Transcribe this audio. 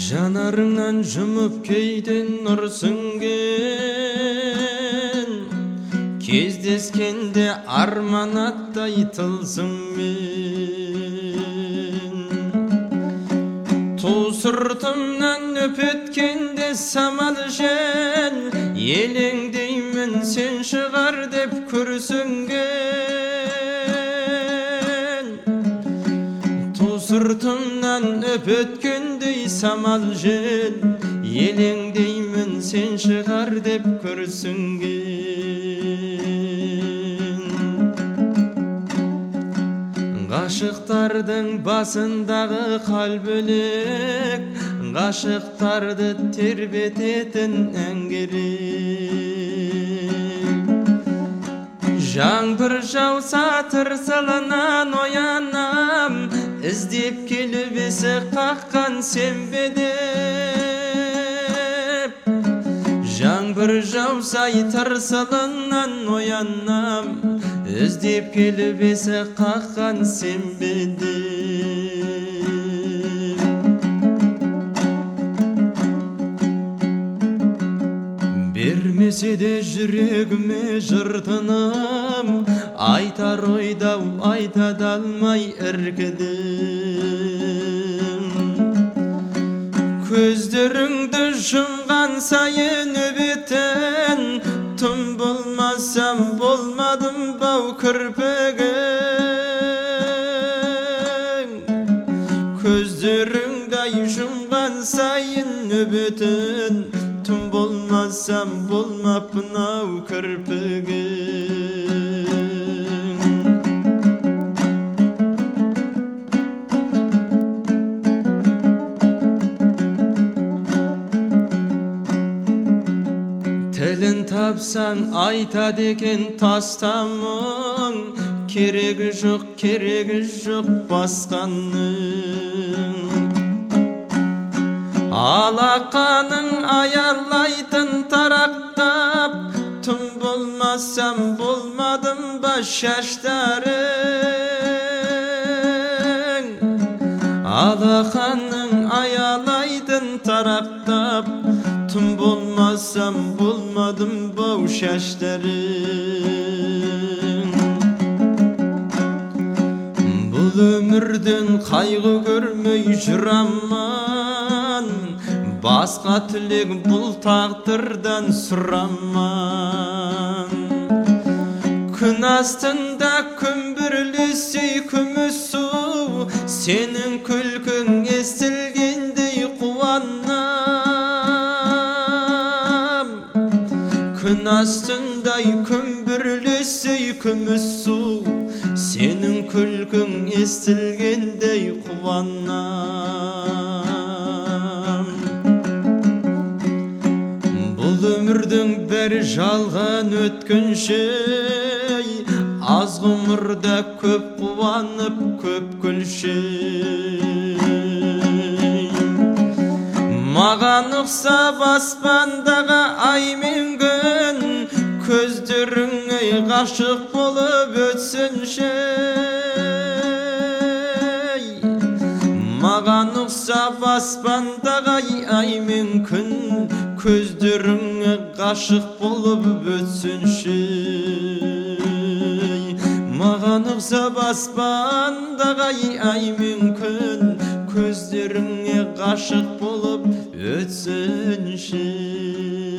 Жанарыңнан жұмып кейден нұр сіңген, кездескенде арман аттай тылсыммен. Ту сыртымнан өпеткенде самал жел, елеңдеймін сен шығар деп күрсінген. Ту сыртымнан өпеткендей самал жел, елеңдеймін сен шығар деп күрсінген. Ғашықтардың басындағы қалбөлек, ғашықтарды тербететін ән керек. Жаңбыр жауса тырсылынан оянам, іздеп келіп есік қаққан сен бе деп. Жаңбыр жауса тырсылынан оянам, іздеп келіп есік қаққан сен бе деп. Бермесе де жүрегіме жыртыным, айтар ойдау айта далмай іркідім. Көздеріңді жұмған сайын өбетін, түн болмасам болмадым бау кірпігің. Көздеріңді жұмған сайын өбетін, түн болмасам болмаппын ау кірпігің. Тілін тапсаң айтады екен тастамың, керегі жоқ басқаның. Алақаның аярлайтын тарақтап, түн болмасам болмадым ба шаштарың. Алақаның аялайтын тарақтап, түн болмасам болмадым бау шаштарың. Бұл өмірден қайғы көрмей жүраман, басқа тілек бұл тағдырдан сұраман. Күн астында күмбірлесей күміс су, сенің күлкің естілгендей қуанам. Күн астында күмбірлесей күміс су, сенің күлкің естілгендей қуанам. Бұл өмірдің бәрі жалған өткінші, аз ғұмырда көп қуанып көп күлші. Маған ұқсап аспандағы ай мен күн, көздеріңе ғашық болып өтсінші. Маған ұқсап аспандағы ай мен күн, көздеріңе ғашық болып өтсінші. Маған ұқсап аспандағы ай мен күн, көздеріңе ғашық болып өтсінші.